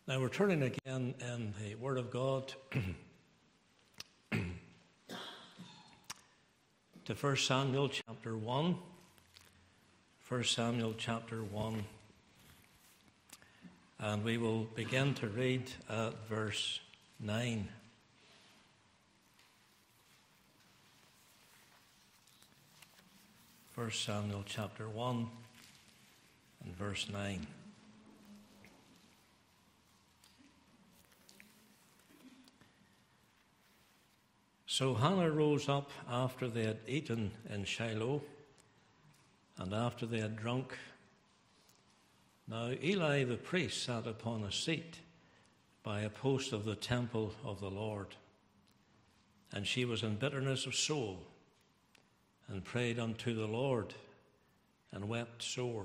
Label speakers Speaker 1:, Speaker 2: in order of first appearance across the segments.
Speaker 1: Now we're turning again in the Word of God to 1 Samuel chapter 1. 1 Samuel chapter 1. And we will begin to read at verse 9. First Samuel chapter 1 and verse 9. So Hannah rose up after they had eaten in Shiloh, and after they had drunk. Now Eli the priest sat upon a seat by a post of the temple of the Lord, and she was in bitterness of soul, and prayed unto the Lord, and wept sore.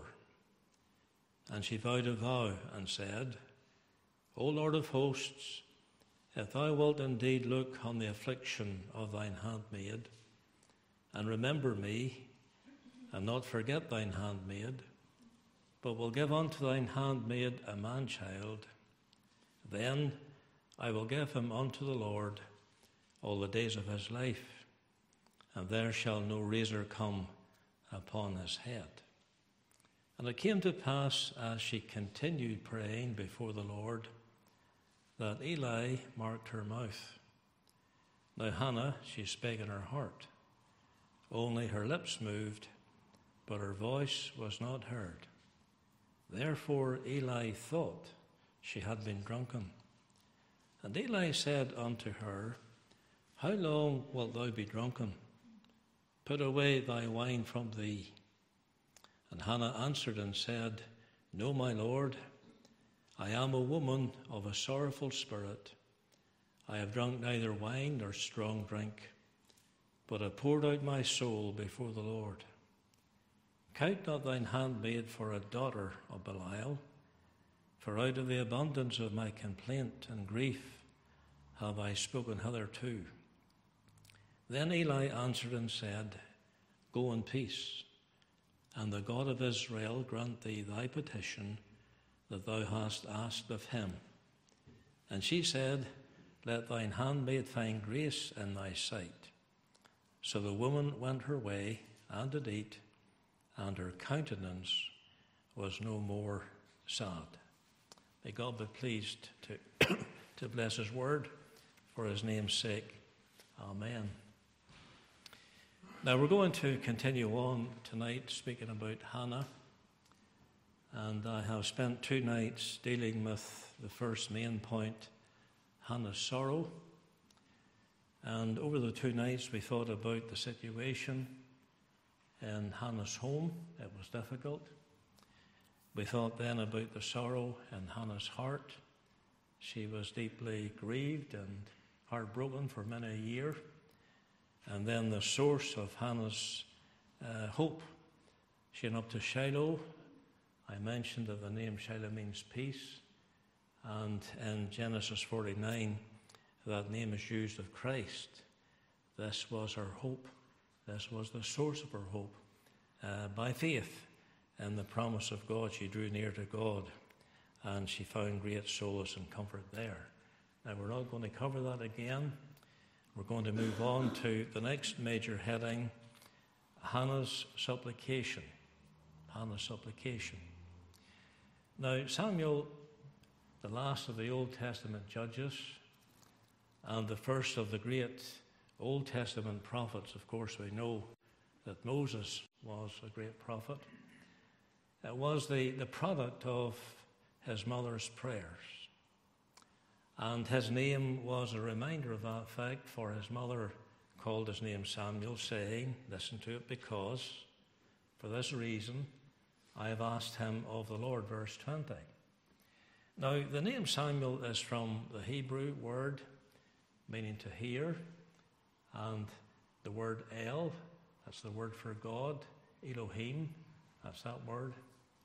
Speaker 1: And she vowed a vow, and said, O Lord of hosts, if thou wilt indeed look on the affliction of thine handmaid, and remember me, and not forget thine handmaid, but will give unto thine handmaid a man-child, then I will give him unto the Lord all the days of his life, and there shall no razor come upon his head. And it came to pass, as she continued praying before the Lord, that Eli marked her mouth. Now Hannah, she spake in her heart. Only her lips moved, but her voice was not heard. Therefore Eli thought she had been drunken. And Eli said unto her, How long wilt thou be drunken? Put away thy wine from thee. And Hannah answered and said, No, my Lord, I am a woman of a sorrowful spirit. I have drunk neither wine nor strong drink, but have poured out my soul before the Lord. Count not thine handmaid for a daughter of Belial, for out of the abundance of my complaint and grief have I spoken hitherto. Then Eli answered and said, Go in peace, and the God of Israel grant thee thy petition that thou hast asked of him. And she said, Let thine handmaid find grace in thy sight. So the woman went her way and did eat, and her countenance was no more sad. May God be pleased to bless his word for his name's sake. Amen. Now we're going to continue on tonight speaking about Hannah. And I have spent 2 nights dealing with the first main point, Hannah's sorrow. And over the 2 nights we thought about the situation in Hannah's home. It was difficult. We thought then about the sorrow in Hannah's heart. She was deeply grieved and heartbroken for many a year. And then the source of Hannah's hope. She went up to Shiloh. I mentioned that the name Shiloh means peace, and in Genesis 49, that name is used of Christ. This was her hope. This was the source of her hope. By faith in the promise of God, she drew near to God, and she found great solace and comfort there. Now, we're not going to cover that again. We're going to move on to the next major heading, Hannah's supplication. Hannah's supplication. Now, Samuel, the last of the Old Testament judges and the first of the great Old Testament prophets, of course, we know that Moses was a great prophet. It was the product of his mother's prayers. And his name was a reminder of that fact, for his mother called his name Samuel, saying, listen to it, because for this reason I have asked him of the Lord, verse 20. Now, the name Samuel is from the Hebrew word meaning to hear, and the word El, that's the word for God, Elohim, that's that word.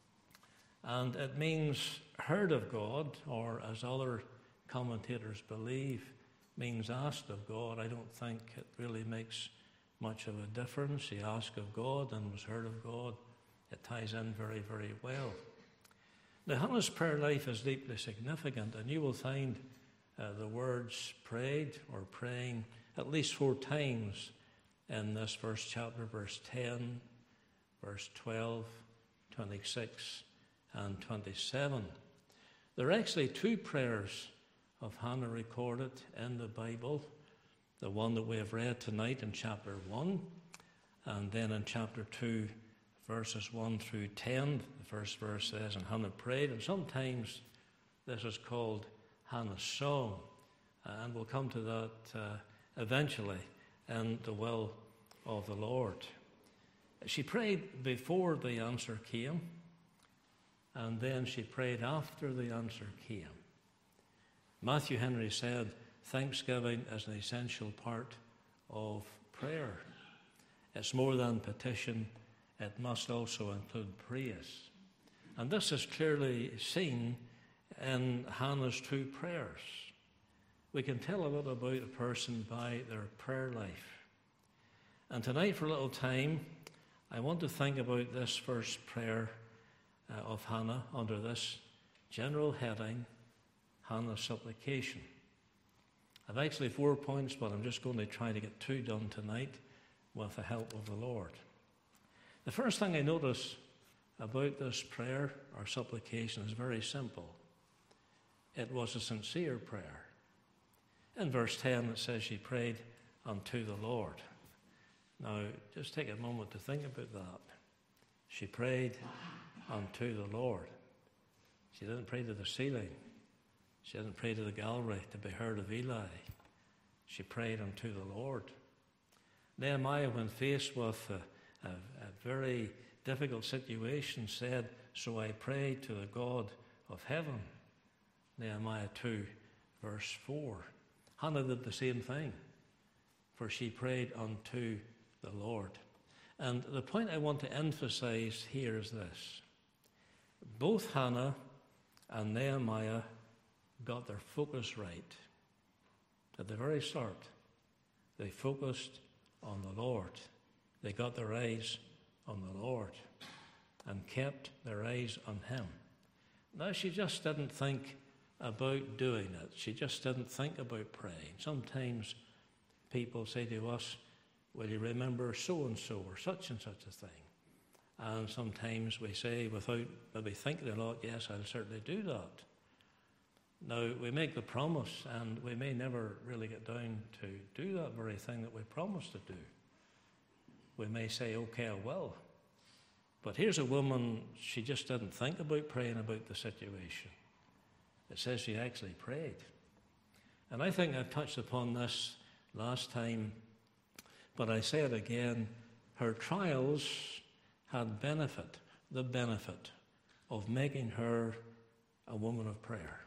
Speaker 1: And it means heard of God, or as other commentators believe, means asked of God. I don't think it really makes much of a difference. He asked of God and was heard of God. It ties in very, very well. Now, Hannah's prayer life is deeply significant, and you will find the words prayed or praying at least 4 times in this first chapter, verse 10, verse 12, 26, and 27. There are actually 2 prayers of Hannah recorded in the Bible. The one that we have read tonight in chapter 1, and then in chapter 2, verses 1 through 10, the first verse says, "And Hannah prayed," and sometimes this is called Hannah's song, and we'll come to that eventually in the will of the Lord. She prayed before the answer came, and then she prayed after the answer came. Matthew Henry said, thanksgiving is an essential part of prayer. It's more than petition, it must also include praise. And this is clearly seen in Hannah's 2 prayers. We can tell a lot about a person by their prayer life. And tonight, for a little time, I want to think about this first prayer of Hannah under this general heading, Hannah's supplication. I've actually 4 points, but I'm just going to try to get 2 done tonight with the help of the Lord. The first thing I notice about this prayer or supplication is very simple. It was a sincere prayer. In verse 10 it says she prayed unto the Lord. Now, just take a moment to think about that. She prayed unto the Lord. She didn't pray to the ceiling. She didn't pray to the gallery to be heard of Eli. She prayed unto the Lord. Nehemiah, when faced with a very difficult situation, said, "So I prayed to the God of heaven." Nehemiah 2, verse 4. Hannah did the same thing, for she prayed unto the Lord. And the point I want to emphasize here is this. Both Hannah and Nehemiah got their focus right. At the very start, they focused on the Lord. They got their eyes on the Lord and kept their eyes on Him. Now, she just didn't think about doing it. She just didn't think about praying. Sometimes people say to us, "Will you remember so-and-so or such and such a thing?" And sometimes we say, without maybe thinking a lot, "Yes, I'll certainly do that." Now, we make the promise, and we may never really get down to do that very thing that we promised to do. We may say, "Okay, I will." But here's a woman, she just didn't think about praying about the situation. It says she actually prayed. And I think I've touched upon this last time, but I say it again. Her trials had the benefit of making her a woman of prayer.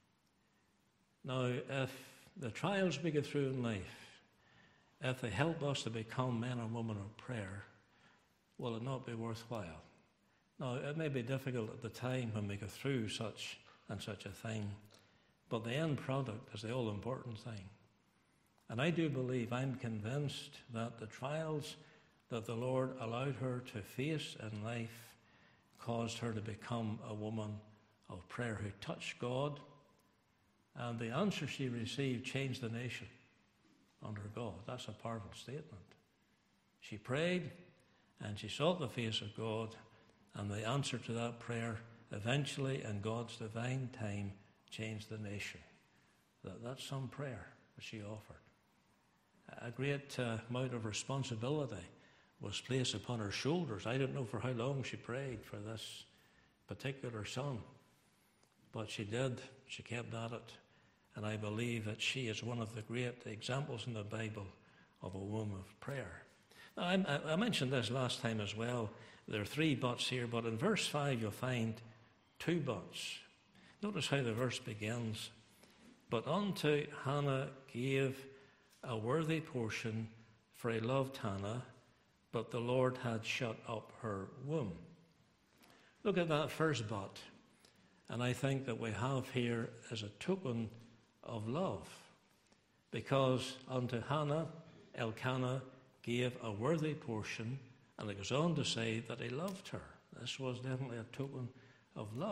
Speaker 1: Now, if the trials we go through in life, if they help us to become men and women of prayer, will it not be worthwhile? Now, it may be difficult at the time when we go through such and such a thing, but the end product is the all-important thing. And I do believe, I'm convinced that the trials that the Lord allowed her to face in life caused her to become a woman of prayer who touched God, and the answer she received changed the nation under God. That's a powerful statement. She prayed and she sought the face of God, and the answer to that prayer eventually, in God's divine time, changed the nation. That's some prayer that she offered. A great amount of responsibility was placed upon her shoulders. I don't know for how long she prayed for this particular son, but she did. She kept at it. And I believe that she is one of the great examples in the Bible of a woman of prayer. Now, I mentioned this last time as well. There are 3 buts here, but in verse 5 you'll find 2 buts. Notice how the verse begins. "But unto Hannah gave a worthy portion, for he loved Hannah, but the Lord had shut up her womb." Look at that first but. And I think that we have here as a token of love. Because unto Hannah, Elkanah gave a worthy portion, and it goes on to say that he loved her. This was definitely a token of love.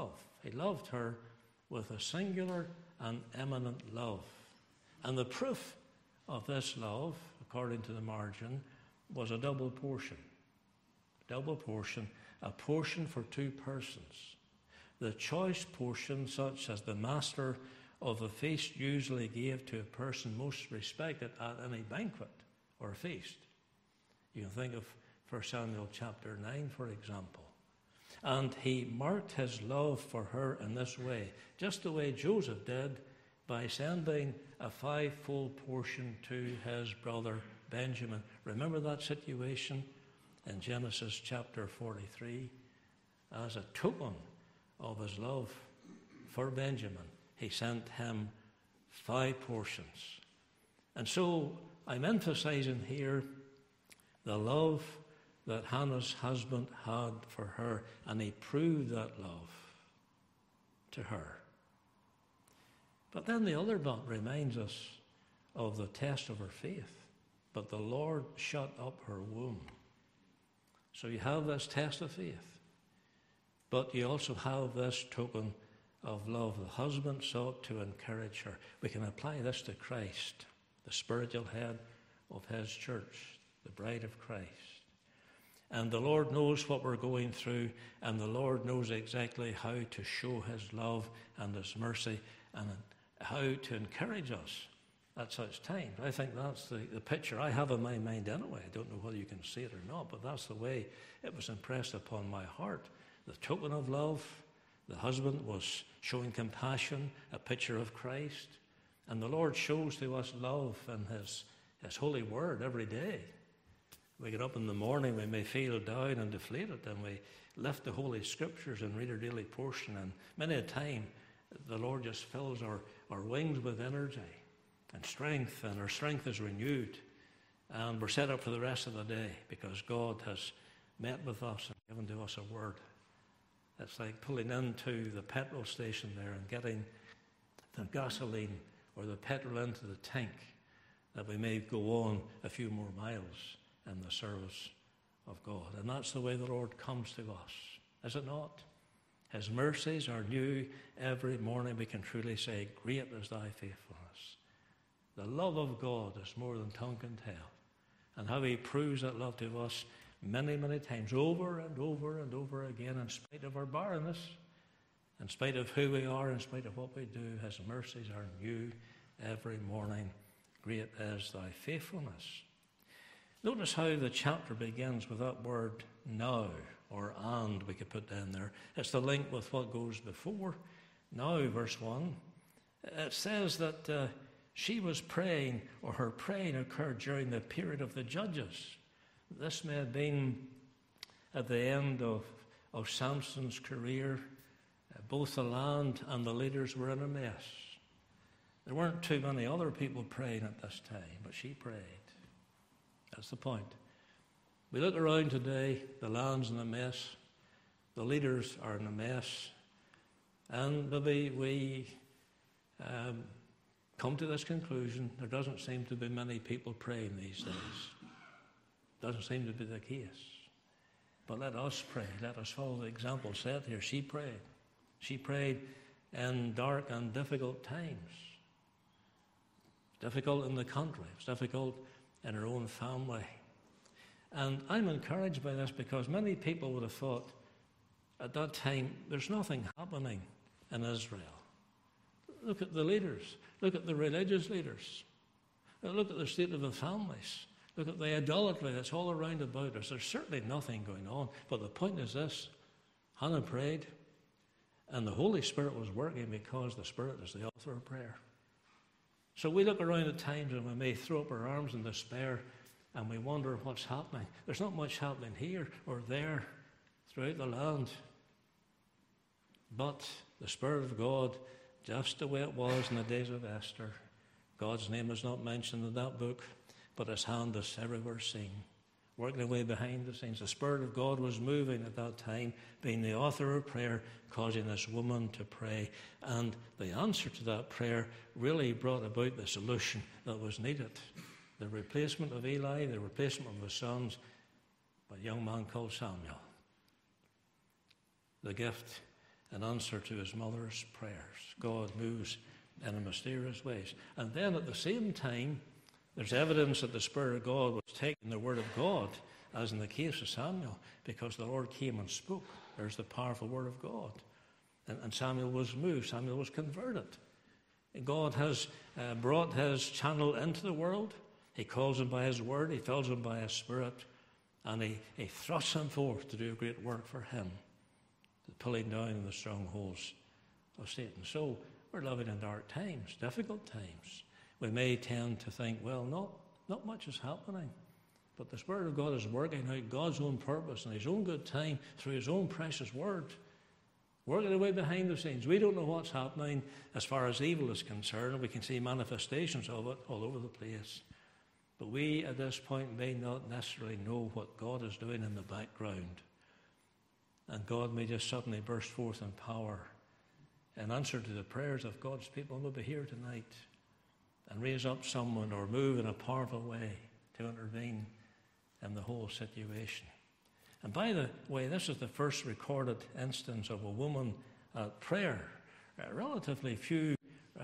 Speaker 1: He loved her with a singular and eminent love. And the proof of this love, according to the margin, was a double portion. Double portion, a portion for two persons. The choice portion, such as the master of the feast usually gave to a person most respected at any banquet or feast. You can think of 1 Samuel chapter 9, for example. And he marked his love for her in this way, just the way Joseph did, by sending a fivefold portion to his brother Benjamin. Remember that situation in Genesis chapter 43? As a token of his love for Benjamin, he sent him 5 portions. And so I'm emphasizing here the love that Hannah's husband had for her, and he proved that love to her. But then the other bit reminds us of the test of her faith. But the Lord shut up her womb. So you have this test of faith, but you also have this token of love. The husband sought to encourage her. We can apply this to Christ, the spiritual head of his church, the bride of Christ. And the Lord knows what we're going through, and the Lord knows exactly how to show his love and his mercy and how to encourage us at such times. I think that's the picture I have in my mind anyway. I don't know whether you can see it or not, but that's the way it was impressed upon my heart. The token of love, the husband was showing compassion, a picture of Christ. And the Lord shows to us love in his holy word every day. We get up in the morning, we may feel down and deflated, and we lift the Holy Scriptures and read our daily portion. And many a time, the Lord just fills our wings with energy and strength, and our strength is renewed. And we're set up for the rest of the day because God has met with us and given to us a word. It's like pulling into the petrol station there and getting the gasoline or the petrol into the tank, that we may go on a few more miles in the service of God. And that's the way the Lord comes to us, is it not? His mercies are new every morning. We can truly say, great is thy faithfulness. The love of God is more than tongue can tell. And how he proves that love to us many, many times, over and over and over again, in spite of our barrenness, in spite of who we are, in spite of what we do. His mercies are new every morning. Great is thy faithfulness. Notice how the chapter begins with that word now, or and we could put down there. It's the link with what goes before. Now, verse 1, it says that she was praying, or her praying occurred during the period of the judges. This may have been at the end of Samson's career. Both the land and the leaders were in a mess. There weren't too many other people praying at this time, but she prayed. That's the point. We look around today, the land's in a mess, the leaders are in a mess, and maybe we come to this conclusion: there doesn't seem to be many people praying these days. Doesn't seem to be the case. But let us pray. Let us follow the example set here. She prayed. She prayed in dark and difficult times. Difficult in the country. It's difficult in her own family. And I'm encouraged by this because many people would have thought at that time there's nothing happening in Israel. Look at the leaders. Look at the religious leaders. Look at the state of the families. Look at the idolatry that's all around about us. There's certainly nothing going on. But the point is this: Hannah prayed, and the Holy Spirit was working because the Spirit is the author of prayer. So we look around at times and we may throw up our arms in despair and we wonder what's happening. There's not much happening here or there throughout the land. But the Spirit of God, just the way it was in the days of Esther, God's name is not mentioned in that book, but his hand is everywhere seen, working away behind the scenes. The Spirit of God was moving at that time, being the author of prayer, causing this woman to pray. And the answer to that prayer really brought about the solution that was needed. The replacement of Eli, the replacement of the sons, by a young man called Samuel. The gift in answer to his mother's prayers. God moves in mysterious ways. And then at the same time, there's evidence that the Spirit of God was taking the Word of God, as in the case of Samuel, because the Lord came and spoke. There's the powerful Word of God. And Samuel was moved. Samuel was converted. And God has brought his channel into the world. He calls him by his Word. He fills him by his Spirit. And he thrusts him forth to do a great work for him, the pulling down the strongholds of Satan. So we're living in dark times, difficult times. We may tend to think, well, not much is happening. But the Spirit of God is working out God's own purpose in his own good time through his own precious Word, working away behind the scenes. We don't know what's happening as far as evil is concerned. We can see manifestations of it all over the place. But we, at this point, may not necessarily know what God is doing in the background. And God may just suddenly burst forth in power in answer to the prayers of God's people who will be here tonight and raise up someone or move in a powerful way to intervene in the whole situation. And by the way, this is the first recorded instance of a woman at prayer. There are relatively few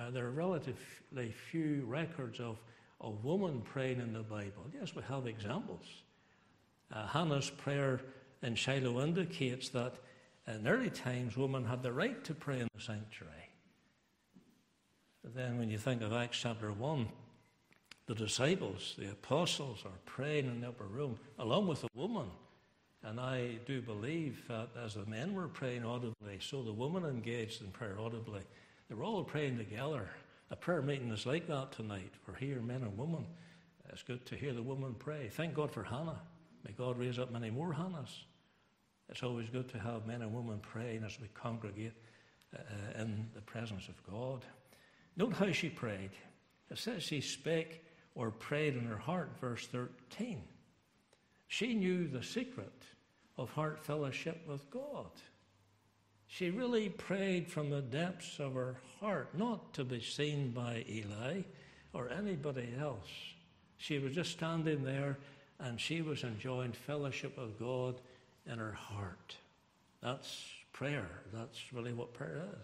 Speaker 1: records of a woman praying in the Bible. Yes, we have examples. Hannah's prayer in Shiloh indicates that in early times women had the right to pray in the sanctuary. But then when you think of Acts chapter 1, the disciples, the apostles, are praying in the upper room along with a woman. And I do believe that as the men were praying audibly, so the women engaged in prayer audibly. They were all praying together. A prayer meeting is like that tonight for here, men and women. It's good to hear the woman pray. Thank God for Hannah. May God raise up many more Hannahs. It's always good to have men and women praying as we congregate in the presence of God. Note how she prayed. It says she spake or prayed in her heart, verse 13. She knew the secret of heart fellowship with God. She really prayed from the depths of her heart, not to be seen by Eli or anybody else. She was just standing there and she was enjoying fellowship with God in her heart. That's prayer. That's really what prayer is.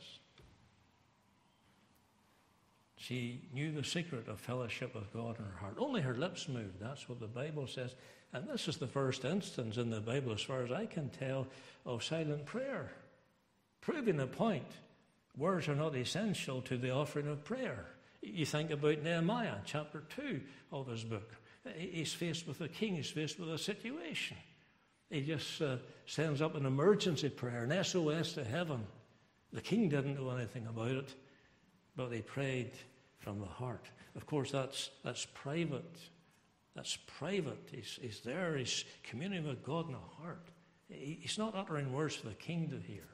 Speaker 1: She knew the secret of fellowship with God in her heart. Only her lips moved. That's what the Bible says. And this is the first instance in the Bible, as far as I can tell, of silent prayer. Proving the point, words are not essential to the offering of prayer. You think about Nehemiah, chapter 2 of his book. He's faced with a king. He's faced with a situation. He just sends up an emergency prayer, an SOS to heaven. The king didn't know anything about it, but he prayed from the heart. Of course, that's private. That's private. He's there. He's communing with God in the heart. He's not uttering words for the king to hear.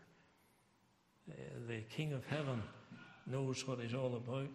Speaker 1: The King of Heaven knows what he's all about.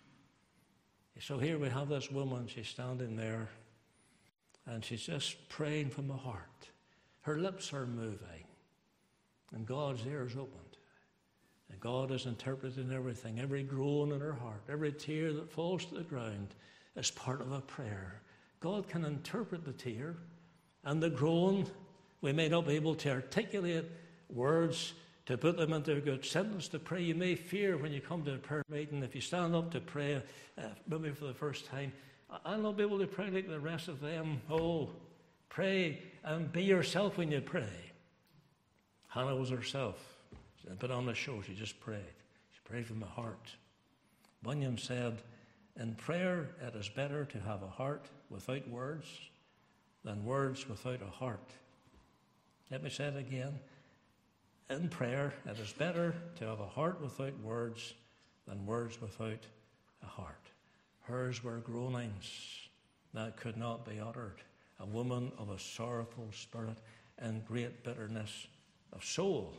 Speaker 1: So here we have this woman. She's standing there, and she's just praying from the heart. Her lips are moving, and God's ear is opened. And God is interpreting everything, every groan in her heart, every tear that falls to the ground is part of a prayer. God can interpret the tear and the groan. We may not be able to articulate words to put them into a good sentence to pray. You may fear when you come to a prayer meeting, if you stand up to pray, maybe for the first time, I'll not be able to pray like the rest of them. Oh, pray and be yourself when you pray. Hannah was herself. She didn't put on the show, she just prayed. She prayed from the heart. Bunyan said, in prayer it is better to have a heart without words than words without a heart. Let me say it again. In prayer, it is better to have a heart without words than words without a heart. Hers were groanings that could not be uttered. A woman of a sorrowful spirit and great bitterness of soul.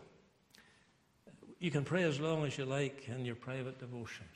Speaker 1: You can pray as long as you like in your private devotions.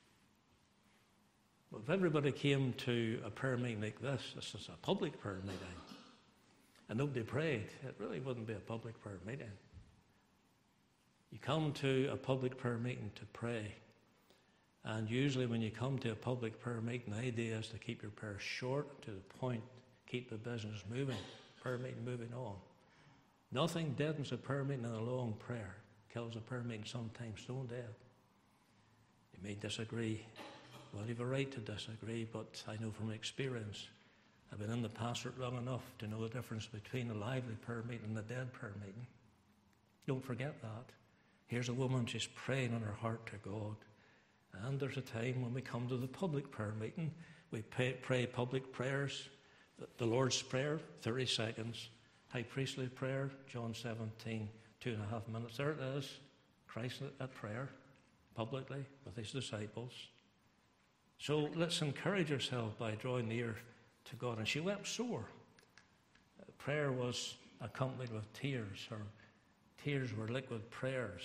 Speaker 1: But if everybody came to a prayer meeting like this is a public prayer meeting, and nobody prayed, it really wouldn't be a public prayer meeting. You come to a public prayer meeting to pray. And usually when you come to a public prayer meeting, the idea is to keep your prayer short, to the point, keep the business moving, prayer meeting moving on. Nothing deadens a prayer meeting in a long prayer. kills a prayer meeting sometimes stone dead. You may disagree. Well, you have a right to disagree, but I know from experience, I've been in the pastorate long enough to know the difference between a lively prayer meeting and a dead prayer meeting. Don't forget that. Here's a woman, she's praying in her heart to God. And there's a time when we come to the public prayer meeting, we pray public prayers. The Lord's Prayer, 30 seconds. High priestly prayer, John 17, 2.5 minutes. There it is. Christ at prayer, publicly, with his disciples. So let's encourage ourselves by drawing near to God. And she wept sore. Prayer was accompanied with tears. Her tears were liquid prayers.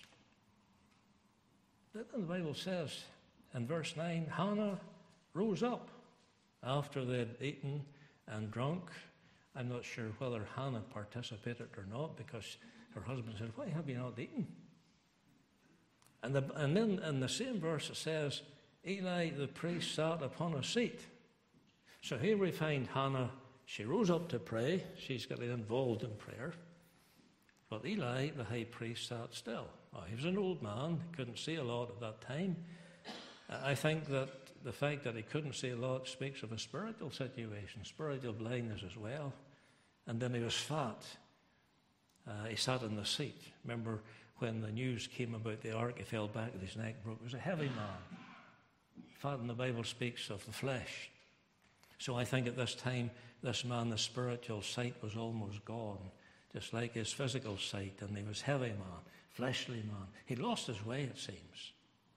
Speaker 1: Then the Bible says in verse 9, Hannah rose up after they had eaten and drunk. I'm not sure whether Hannah participated or not, because her husband said, why have you not eaten? And then in the same verse it says, Eli the priest sat upon a seat. So here we find Hannah, she rose up to pray. She's getting involved in prayer. But Eli, the high priest, sat still. Oh, he was an old man, couldn't see a lot at that time. I think that the fact that he couldn't see a lot speaks of a spiritual situation, spiritual blindness as well. And then he was fat. He sat in the seat. Remember when the news came about the ark, he fell back and his neck broke. He was a heavy man. Fat in the Bible speaks of the flesh. So I think at this time, this man, the spiritual sight was almost gone, just like his physical sight, and he was heavy man, fleshly man. He lost his way, it seems.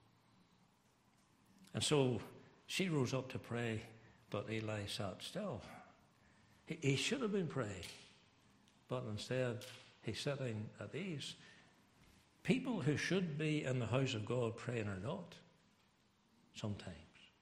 Speaker 1: And so she rose up to pray, but Eli sat still. He should have been praying, but instead he's sitting at ease. People who should be in the house of God praying are not, sometimes.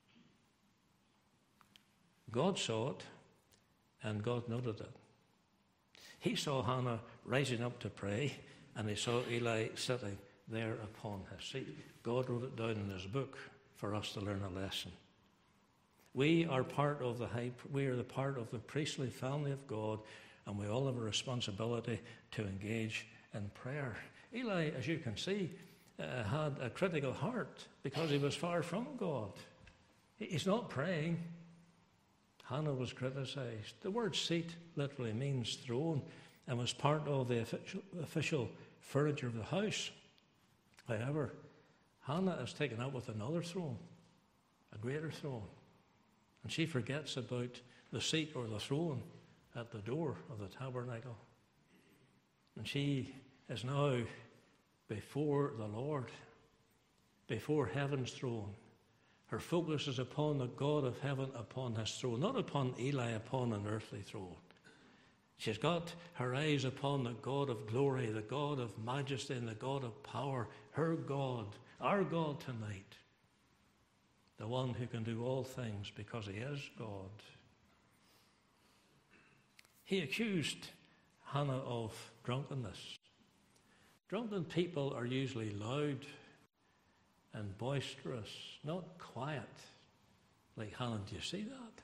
Speaker 1: God saw it, and God noted it. He saw Hannah rising up to pray, and he saw Eli sitting there upon his seat. God wrote it down in his book for us to learn a lesson. We are part of the part of the priestly family of God, and we all have a responsibility to engage in prayer. Eli, as you can see, had a critical heart because he was far from God. He's not praying. Hannah was criticized. The word seat literally means throne and was part of the official furniture of the house. However, Hannah is taken up with another throne, a greater throne. And she forgets about the seat or the throne at the door of the tabernacle. And she is now before the Lord, before heaven's throne. Her focus is upon the God of heaven, upon his throne, not upon Eli, upon an earthly throne. She's got her eyes upon the God of glory, the God of majesty, and the God of power, her God, our God tonight, the one who can do all things because he is God. He accused Hannah of drunkenness. Drunken people are usually loud and boisterous, not quiet like Hannah. Do you see that?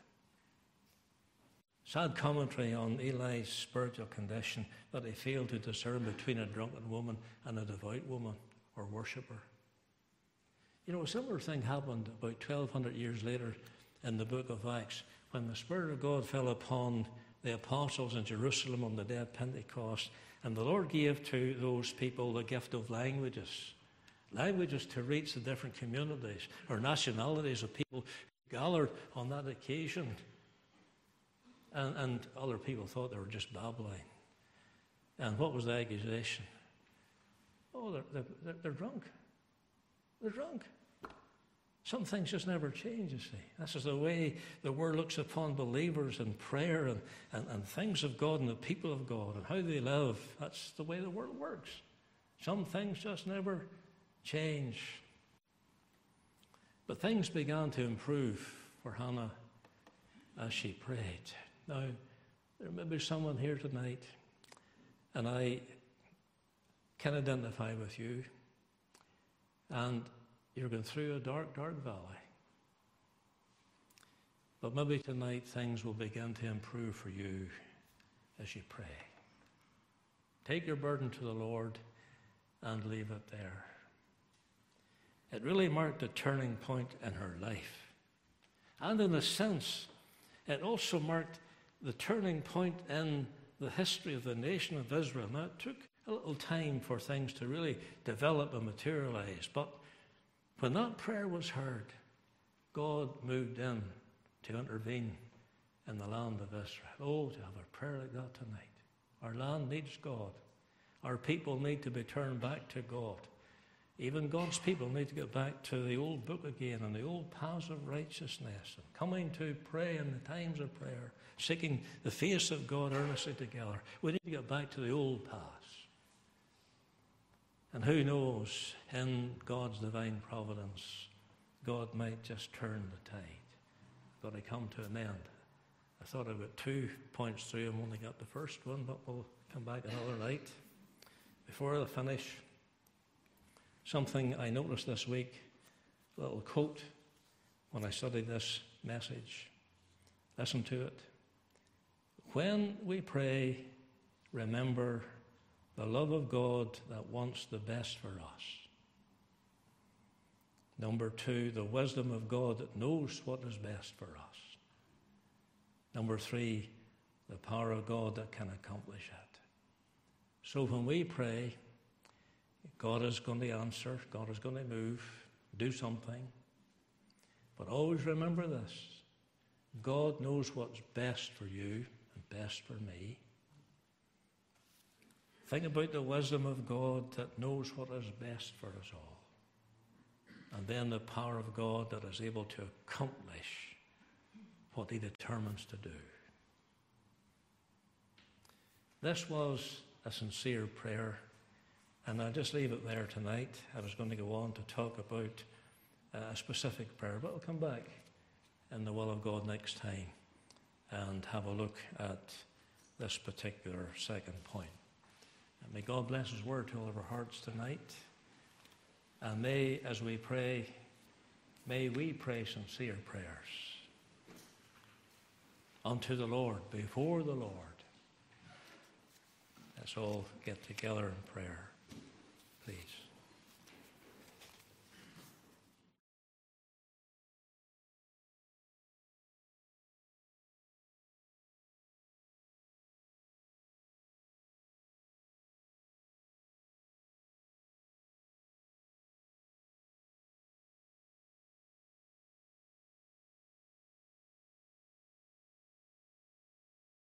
Speaker 1: Sad commentary on Eli's spiritual condition, that he failed to discern between a drunken woman and a devout woman or worshipper. You know, a similar thing happened about 1,200 years later in the book of Acts, when the Spirit of God fell upon the apostles in Jerusalem on the day of Pentecost, and the Lord gave to those people the gift of languages to reach the different communities or nationalities of people who gathered on that occasion. And other people thought they were just babbling. And what was the accusation? Oh, they're drunk. They're drunk. Some things just never change, you see. This is the way the Word looks upon believers and prayer and things of God and the people of God and how they live. That's the way the world works. Some things just never change. But things began to improve for Hannah as she prayed. Now, there may be someone here tonight, and I can identify with you, and you're going through a dark, dark valley. But maybe tonight things will begin to improve for you as you pray. Take your burden to the Lord and leave it there. It really marked a turning point in her life. And in a sense, it also marked the turning point in the history of the nation of Israel. Now, it took a little time for things to really develop and materialize. But when that prayer was heard, God moved in to intervene in the land of Israel. Oh, to have a prayer like that tonight. Our land needs God. Our people need to be turned back to God. Even God's people need to get back to the old book again and the old paths of righteousness and coming to pray in the times of prayer, seeking the face of God earnestly together. We need to get back to the old paths. And who knows, in God's divine providence, God might just turn the tide. Got to come to an end. I thought I've got 2 points through. I've only got the first one, but we'll come back another night. Before I finish, something I noticed this week, a little quote when I studied this message. Listen to it. When we pray, remember the love of God that wants the best for us. Number 2, the wisdom of God that knows what is best for us. Number 3, the power of God that can accomplish it. So when we pray, God is going to answer, God is going to move, do something. But always remember this, God knows what's best for you and best for me. Think about the wisdom of God that knows what is best for us all. And then the power of God that is able to accomplish what he determines to do. This was a sincere prayer, and I'll just leave it there tonight. I was going to go on to talk about a specific prayer, but I'll come back in the will of God next time and have a look at this particular second point. And may God bless his word to all of our hearts tonight. And may, as we pray, may we pray sincere prayers unto the Lord, before the Lord. Let's all get together in prayer.